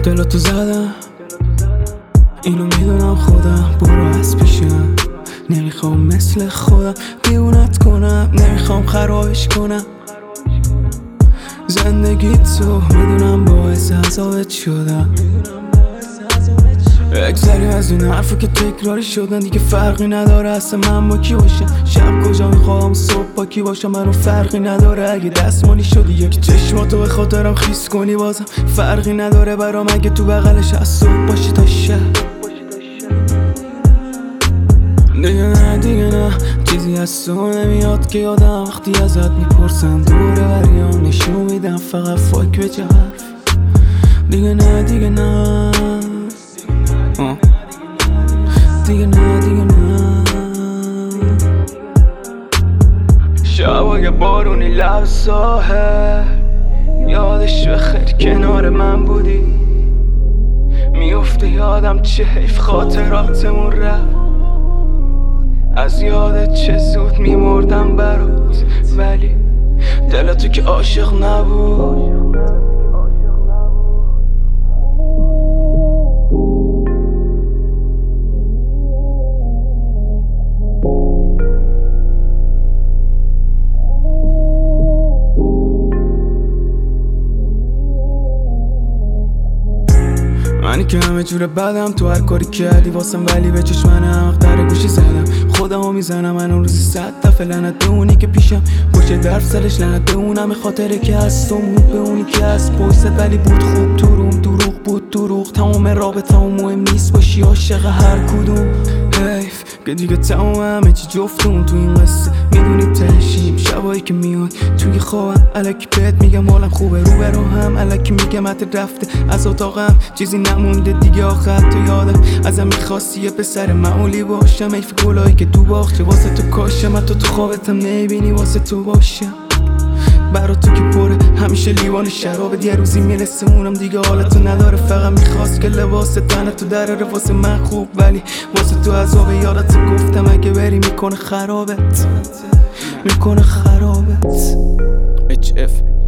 دلاتو زدم، اینو میدونم خودم. برو از پیشم، نمیخوام مثل خودم دیونت کنم، نمیخوام خرابش کنم. زندگی تو میدونم باعث عذابت شدم. اگذری از این حرفو که تکراری شدن، دیگه فرقی نداره اصلا من با کی باشم. شب کجا میخوام صبح با کی باشم، منو فرقی نداره. اگه دستمالی شدی یکی چشماتو به خاطرم خیس کنی، بازم فرقی نداره برام. اگه تو بغلش از صبح باشی تا شب. دیگه نه چیزی از تو نمیاد که یادم وقتی ازت میپرسم دوره بریان نشون میدم فقط فاک به چه حرف. دیگه نه دیگه نه شبای بارونی لب ساحل، یادش بخیر کنار من بودی. میفته یادم چه حیف خاطراتمون رفت. از یادت چه زود میمردم برات، ولی دلتو که عاشق نبود. منی که همه جوره بدم، تو هر کاری کردی واسم ولی به چشم من حق در گوشی زدم. خودمو میزنم من اون روزی 100 دفعه لعنت به اونی که پیشم پشت درف سرش لعنت به اونم. خاطره که از تو موند به اونی که از پشت ولی بود خوب تو روم. دروغ بود دروغ، تمام رابطه هم مهم نیست باشی عاشق هر کدوم. حیف که دیگه تمام همه چی جفتمون تو این قصه میدونی تهشیم. شبایی که میاد توی خوابم الکی بهت میگم حالم خوبه، رو به رو هم الکی میگم حتی رفته از اتاقم چیزی نمونده دیگه. آخر تو یادم ازم میخواستی یه پسر معمولی باشم. حیف گلایی که تو باغچه واسه تو کاشم، حتی تو خوابتم نمیبینی واسه تو باشم. برا تو که پره همیشه لیوان شرابت، یه روزی میرسه اونم دیگه حالتو نداره. فقط میخواست که لباس تنه تو دراره واسه من خوب، ولی واسه تو عذاب. یادت گفتم اگه بری میکنه خرابت، میکنه خرابت. HF